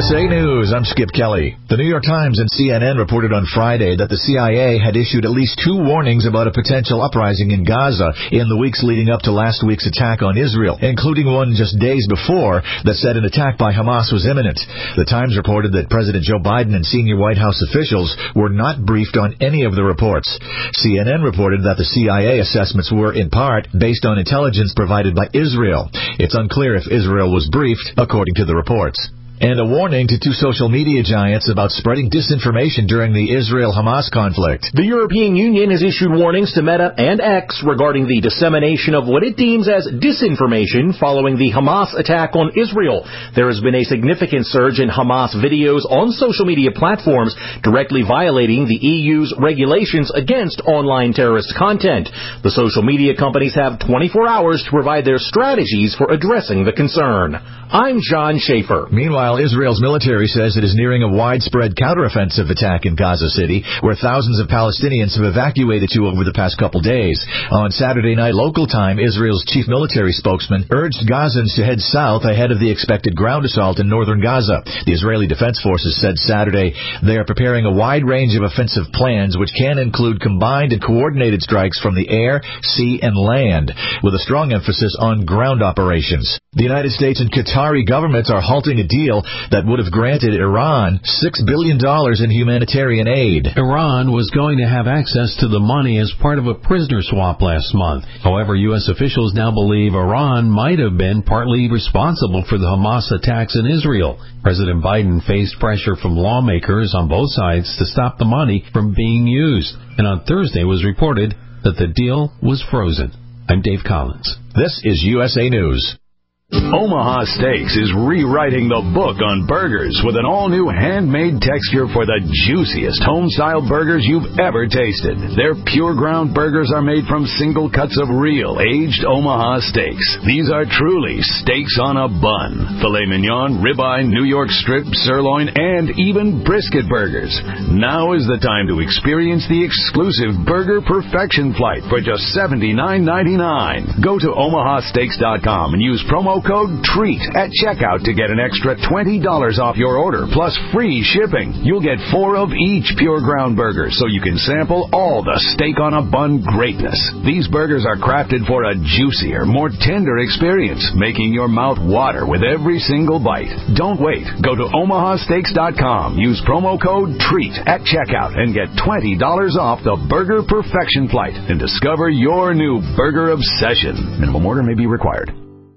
USA News, I'm Skip Kelly. The New York Times and CNN reported on Friday that the CIA had issued at least 2 warnings about a potential uprising in Gaza in the weeks leading up to last week's attack on Israel, including one just days before that said an attack by Hamas was imminent. The Times reported that President Joe Biden and senior White House officials were not briefed on any of the reports. CNN reported that the CIA assessments were, in part, based on intelligence provided by Israel. It's unclear if Israel was briefed, according to the reports. And a warning to 2 social media giants about spreading disinformation during the Israel-Hamas conflict. The European Union has issued warnings to Meta and X regarding the dissemination of what it deems as disinformation following the Hamas attack on Israel. There has been a significant surge in Hamas videos on social media platforms directly violating the EU's regulations against online terrorist content. The social media companies have 24 hours to provide their strategies for addressing the concern. I'm John Schaefer. Meanwhile, Israel's military says it is nearing a widespread counteroffensive attack in Gaza City, where thousands of Palestinians have evacuated to over the past couple days. On Saturday night local time, Israel's chief military spokesman urged Gazans to head south ahead of the expected ground assault in northern Gaza. The Israeli Defense Forces said Saturday they are preparing a wide range of offensive plans, which can include combined and coordinated strikes from the air, sea, and land, with a strong emphasis on ground operations. The United States and Qatari governments are halting a deal that would have granted Iran $6 billion in humanitarian aid. Iran was going to have access to the money as part of a prisoner swap last month. However, U.S. officials now believe Iran might have been partly responsible for the Hamas attacks in Israel. President Biden faced pressure from lawmakers on both sides to stop the money from being used, and on Thursday was reported that the deal was frozen. I'm Dave Collins. This is USA News. Omaha Steaks is rewriting the book on burgers with an all-new handmade texture for the juiciest home-style burgers you've ever tasted. Their pure ground burgers are made from single cuts of real, aged Omaha steaks. These are truly steaks on a bun. Filet mignon, ribeye, New York strip, sirloin, and even brisket burgers. Now is the time to experience the exclusive Burger Perfection Flight for just $79.99. Go to omahasteaks.com and use promo code TREAT at checkout to get an extra $20 off your order, plus free shipping. You'll get 4 of each pure ground burger, so you can sample all the steak on a bun greatness. These burgers are crafted for a juicier, more tender experience, making your mouth water with every single bite. Don't wait. Go to omahasteaks.com. Use promo code TREAT at checkout and get $20 off the Burger Perfection Flight and discover your new burger obsession. Minimum order may be required.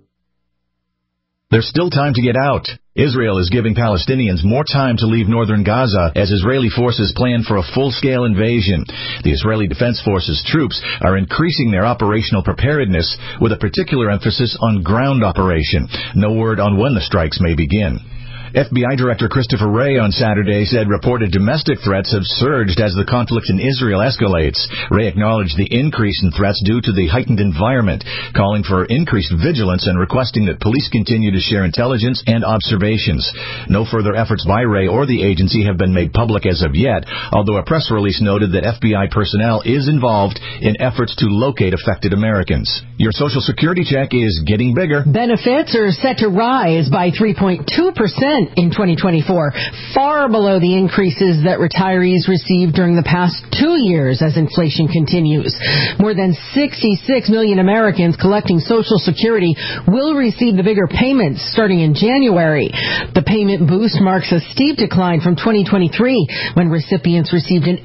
There's still time to get out. Israel is giving Palestinians more time to leave northern Gaza as Israeli forces plan for a full-scale invasion. The Israeli Defense Forces troops are increasing their operational preparedness with a particular emphasis on ground operation. No word on when the strikes may begin. FBI Director Christopher Wray on Saturday said reported domestic threats have surged as the conflict in Israel escalates. Wray acknowledged the increase in threats due to the heightened environment, calling for increased vigilance and requesting that police continue to share intelligence and observations. No further efforts by Wray or the agency have been made public as of yet, although a press release noted that FBI personnel is involved in efforts to locate affected Americans. Your Social Security check is getting bigger. Benefits are set to rise by 3.2% in 2024, far below the increases that retirees received during the past 2 years as inflation continues. More than 66 million Americans collecting Social Security will receive the bigger payments starting in January. The payment boost marks a steep decline from 2023, when recipients received an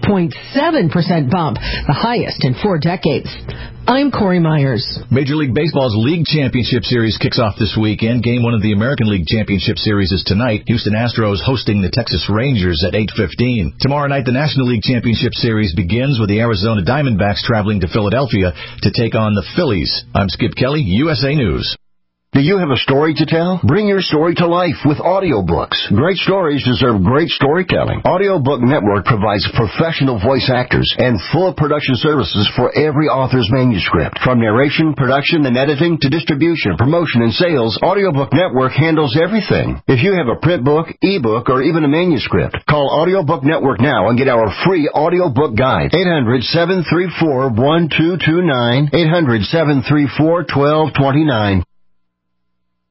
8.7% bump, the highest in 4 decades. I'm Corey Myers. Major League Baseball's League Championship Series kicks off this weekend. Game 1 of the American League Championship Series is tonight. Houston Astros hosting the Texas Rangers at 8:15. Tomorrow night, the National League Championship Series begins with the Arizona Diamondbacks traveling to Philadelphia to take on the Phillies. I'm Skip Kelly, USA News. Do you have a story to tell? Bring your story to life with audiobooks. Great stories deserve great storytelling. Audiobook Network provides professional voice actors and full production services for every author's manuscript. From narration, production, and editing to distribution, promotion, and sales, Audiobook Network handles everything. If you have a print book, ebook, or even a manuscript, call Audiobook Network now and get our free audiobook guide. 800-734-1229. 800-734-1229.